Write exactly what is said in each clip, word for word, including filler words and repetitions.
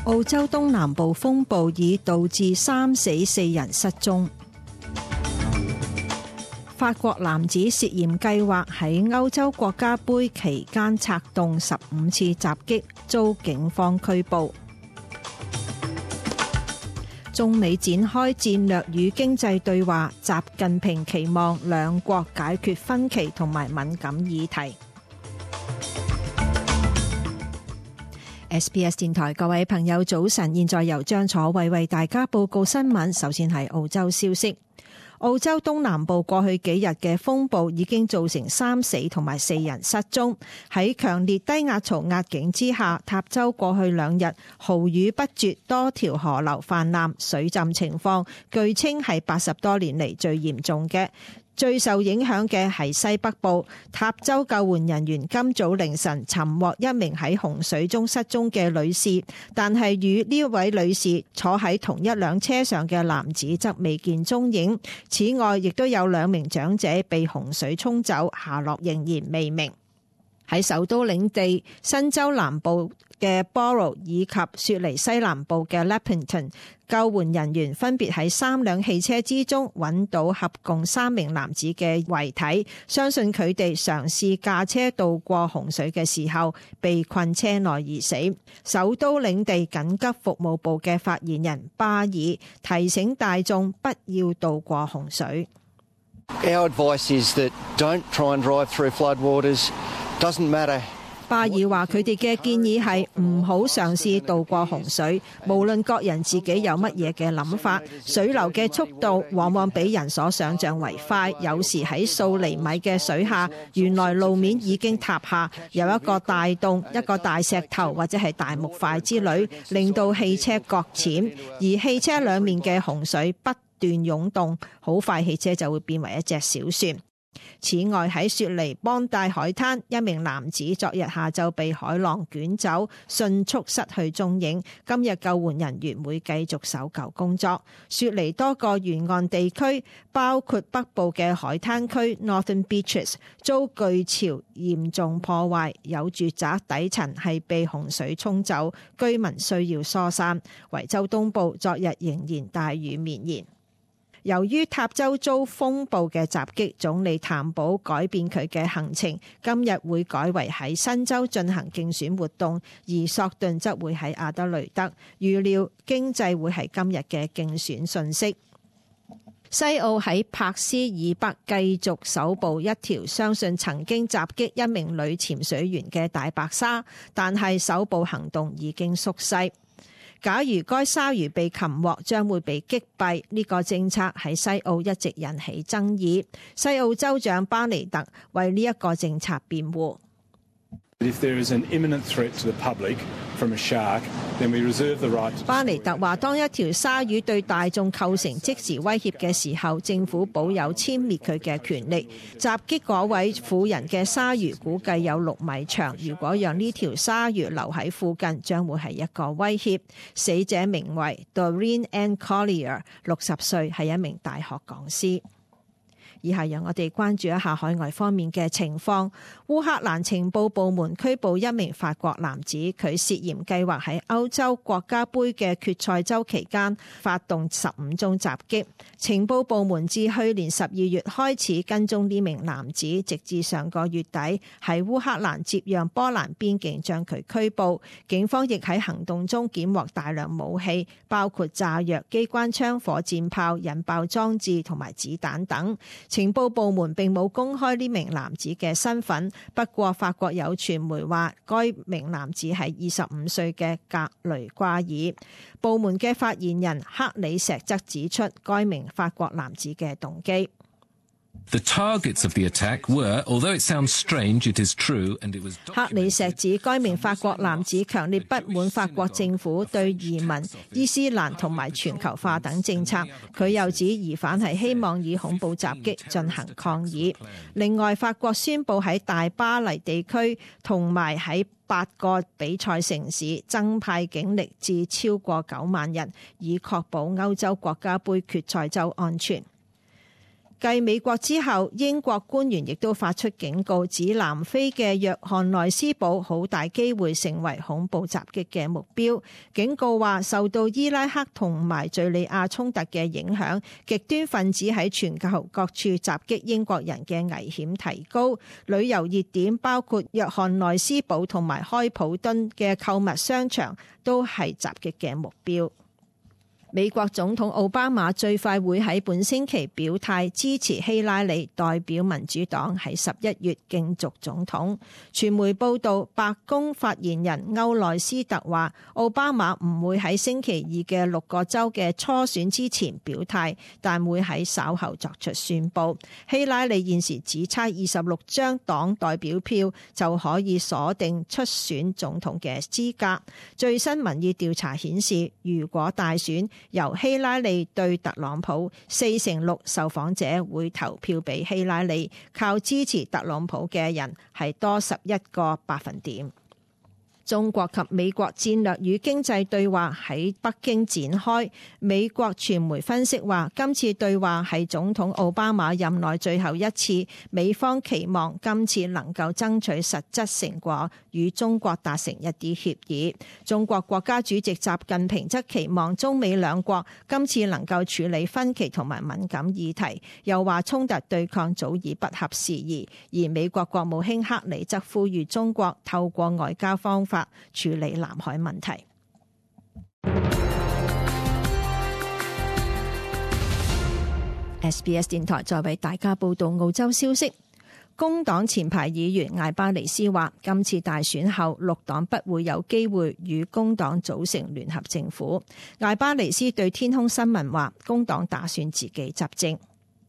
澳洲東南部風暴已導致三死四人失蹤。法國男子涉嫌計劃喺歐洲國家盃期間策動十五次襲擊，遭警方拘捕。中美展開戰略與經濟對話，習近平期望兩國解決分歧同埋敏感議題。S B S 電台各位朋友早晨，現在由張楚慧為大家報告新聞。首先係澳洲消息。澳洲東南部過去幾日嘅風暴已經造成三死同埋四人失蹤。喺強烈低壓槽壓境之下，塔州過去兩日豪雨不絕，多條河流泛濫，水浸情況據稱係八十多年嚟最嚴重嘅。最受影響嘅係西北部，塔州救援人員今早凌晨尋獲一名喺洪水中失蹤嘅女士，但係與呢位女士坐喺同一輛車上嘅男子則未見蹤影。此外，亦都有兩名長者被洪水沖走，下落仍然未明。喺首都領地新州南部嘅 Borough 以及雪梨西南部嘅 Leppington， 救援人員分別喺三輛汽車之中揾到合共三名男子嘅遺體，相信佢哋嘗試駕車渡過洪水嘅時候被困車內而死。首都領地緊急服務部嘅發言人巴爾提醒大眾不要渡過洪水。 Our advice is that don't try and drive through floodwaters. Doesn't matter. 巴爾話佢哋嘅建議係唔好嘗試渡過洪水，無論各人自己有乜嘢嘅諗法，水流嘅速度往往比人所想象為快，有時喺數厘米嘅水下，原來路面已經塌下，有一個大洞、一個大石頭或者係大木塊之類，令到汽車擱淺，而汽車兩面嘅洪水不斷湧動，好快汽車就會變為一隻小船。此外，喺雪梨邦大海灘，一名男子昨日下晝被海浪捲走，迅速失去蹤影。今日救援人員會繼續搜救工作。雪梨多個沿岸地區，包括北部嘅海灘區 Northern Beaches， 遭巨潮嚴重破壞，有住宅底層係被洪水沖走，居民需要疏散。維州東部昨日仍然大雨綿延。由於塔州遭風暴嘅襲擊，總理譚寶改變佢嘅行程，今日會改為喺新州進行競選活動，而索頓則會喺阿德雷德。預料經濟會係今日嘅競選訊息。西澳喺柏斯以北繼續搜捕一條相信曾經襲擊一名女潛水員嘅大白鯊，但係搜捕行動已經縮細。假如該鯊魚被擒獲，將會被擊斃。呢個政策喺西澳一直引起爭議。西澳州長巴尼特為呢一個政策辯護。巴尼特話：當一條鯊魚對大眾構成即時威脅嘅時候，政府保有殲滅佢嘅權力。襲擊嗰位婦人嘅鯊魚估計有六米長，如果讓呢條鯊魚留喺附近，將會係一個威脅。死者名為 Doreen Ann Collier， 六十歲，係一名大學講師。以下讓我哋關注一下海外方面嘅情況。烏克蘭情報部門拘捕一名法國男子，佢涉嫌計劃喺歐洲國家盃嘅決賽周期間發動十五宗襲擊。情報部門自去年十二月開始跟蹤呢名男子，直至上個月底喺烏克蘭接壤波蘭邊境將佢拘捕。警方亦喺行動中檢獲大量武器，包括炸藥、機關槍、火箭炮、引爆裝置同埋子彈等。情報部門並冇公開呢名男子嘅身份，不過法國有傳媒話該名男子係二十五歲嘅格雷瓜爾。部門嘅發言人克里石則指出該名法國男子嘅動機。 The targets of the attack were, although it sounds strange, it is true, and it was. 克里石指該名法國男子強烈不滿法國政府對移民、伊斯蘭同埋全球化等政策。佢又指疑犯係希望以恐怖襲擊進行抗議。另外，法國宣布喺大巴黎地區同埋喺八個比賽城市增派警力至超過九萬人，以確保歐洲國家盃決賽周安全。 繼美國之後，英國官員亦都發出警告，指南非嘅約翰內斯堡好大機會成為恐怖襲擊嘅目標。警告話，受到伊拉克同埋敘利亞衝突嘅影響，極端分子喺全球各處襲擊英國人嘅危險提高。旅遊熱點包括約翰內斯堡同埋開普敦嘅購物商場都係襲擊嘅目標。美國總統奧巴馬最快會喺本星期表態支持希拉里代表民主黨喺十一月競逐總統。傳媒報道，白宮發言人歐內斯特話，奧巴馬唔會喺星期二嘅六個州嘅初選之前表態，但會喺稍後作出宣佈。希拉里現時只差二十六張黨代表票就可以鎖定出選總統嘅資格。最新民意調查顯示，如果大選由希拉里對特朗普，四成六受訪者會投票俾希拉里，靠支持特朗普嘅人係多十一個百分點。中國及美國戰略與經濟對話喺北京展開。美國傳媒分析話，今次對話係總統奧巴馬任內最後一次，美方期望今次能夠爭取實質成果，與中國達成一啲協議。中國國家主席習近平則期望中美兩國今次能夠處理分歧同埋敏感議題，又話衝突對抗早已不合時宜。而美國國務卿克里則呼籲中國透過外交方法處理南海問題。S B S 電台再為大家報道澳洲消息。工黨前排議員艾巴尼斯話，今次大選後，綠黨不會有機會與工黨組成聯合政府。艾巴尼斯對天空新聞話，工黨打算自己執政。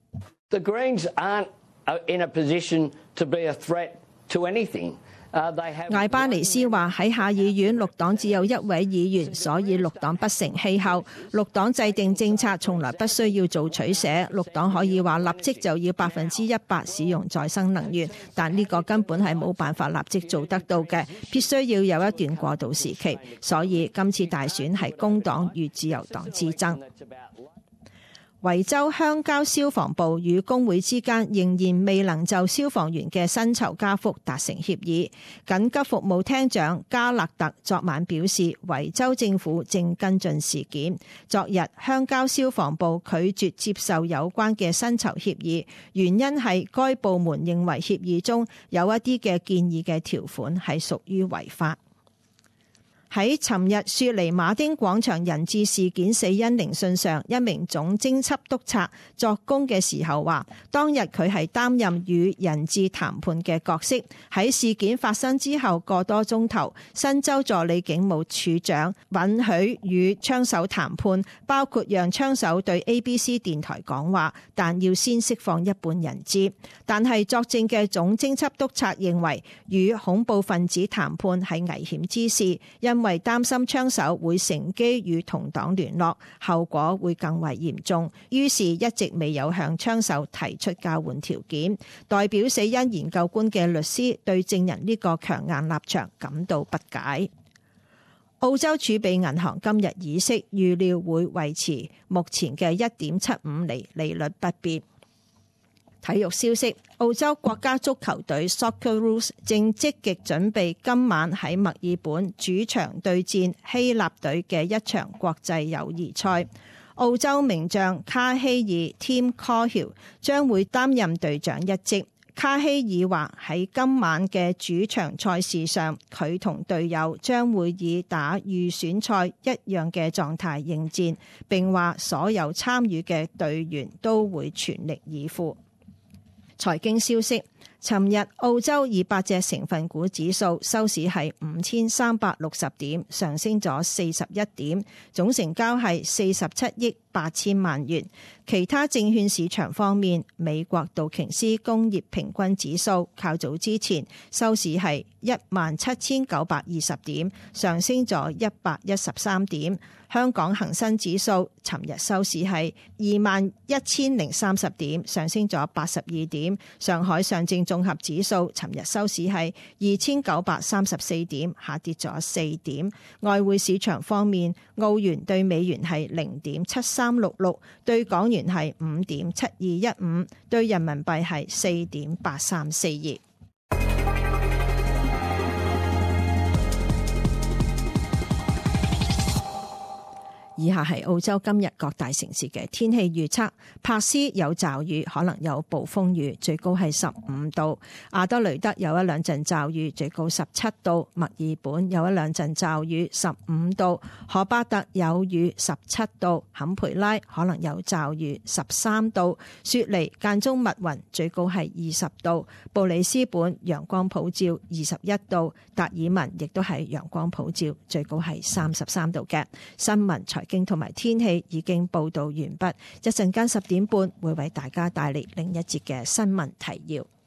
The Greens aren't in a position to be a threat to anything. 艾巴尼斯話，喺下議院綠黨只有一位議員，所以綠黨不成氣候。綠黨制定政策從來不需要做取捨，綠黨可以話立即就要百分之一百使用再生能源，但呢個根本係冇辦法立即做得到嘅，必須要有一段過渡時期。所以今次大選係工黨與自由黨之爭。維州鄉郊消防部與工會之間仍然未能就消防員嘅薪酬加幅達成協議。緊急服務廳長加勒特昨晚表示，維州政府正跟進事件。昨日鄉郊消防部拒絕接受有關嘅薪酬協議，原因係該部門認為協議中有一啲嘅建議嘅條款係屬於違法。喺尋日雪梨馬丁廣場人質事件死因聆訊上，一名總偵緝督察作供嘅時候話，當日佢係擔任與人質談判嘅角色。喺事件發生之後個多鐘頭，新州助理警務處長允許與槍手談判，包括讓槍手對 A B C 電台講話，但要先釋放一半人質。但係作證嘅總偵緝督察認為，與恐怖分子談判係危險之事，因因為擔心槍手會乘機與同黨聯絡，後果會更為嚴重，於是一直未有向槍手提出交換條件。代表死因研究官嘅律師對證人呢個強硬立場感到不解。澳洲儲備銀行今日議息，預料會維持目前嘅一點七五厘利率不變。體育消息，澳洲國家足球隊 Socceroos 正積極準備今晚喺墨爾本主場對戰希臘隊嘅一場國際友誼賽。澳洲名將卡希爾 Tim Cahill 將會擔任隊長一職。卡希爾話喺今晚嘅主場賽事上，佢同隊友將會以打預選賽一樣嘅狀態應戰，並話所有參與嘅隊員都會全力以赴。財經消息，尋日澳洲二百隻成分股指數收市係五千三百六十點，上升咗四十一點，總成交係四十七億八千萬元。其他證券市場方面，美國道瓊斯工業平均指數較早之前收市係一萬七千九百二十點，上升咗一百一十三點。 香港恒生指數尋日收市係二萬一千零三十點，上升咗八十二點。上海上證綜合指數尋日收市係二千九百三十四點，下跌咗四點。外匯市場方面，澳元對美元係零點七三六六，對港元係五點七二一五，對人民幣係四點八三四二。以下係澳洲今日各大城市嘅天氣預測。珀斯有驟雨，可能有暴風雨，最高係十五度。阿德雷德有一兩陣驟雨，最高十七度。墨爾本有一兩陣驟雨，十五度。荷巴特有雨，十七度。坎培拉可能有驟雨，十三度。雪梨間中密雲，最高係二十度。布里斯本陽光普照，二十一度。達爾文亦都係陽光普照，最高係三十三度嘅。新聞財經同埋天氣已經報道完畢，一陣間十點半會為大家帶嚟另一節嘅新聞提要。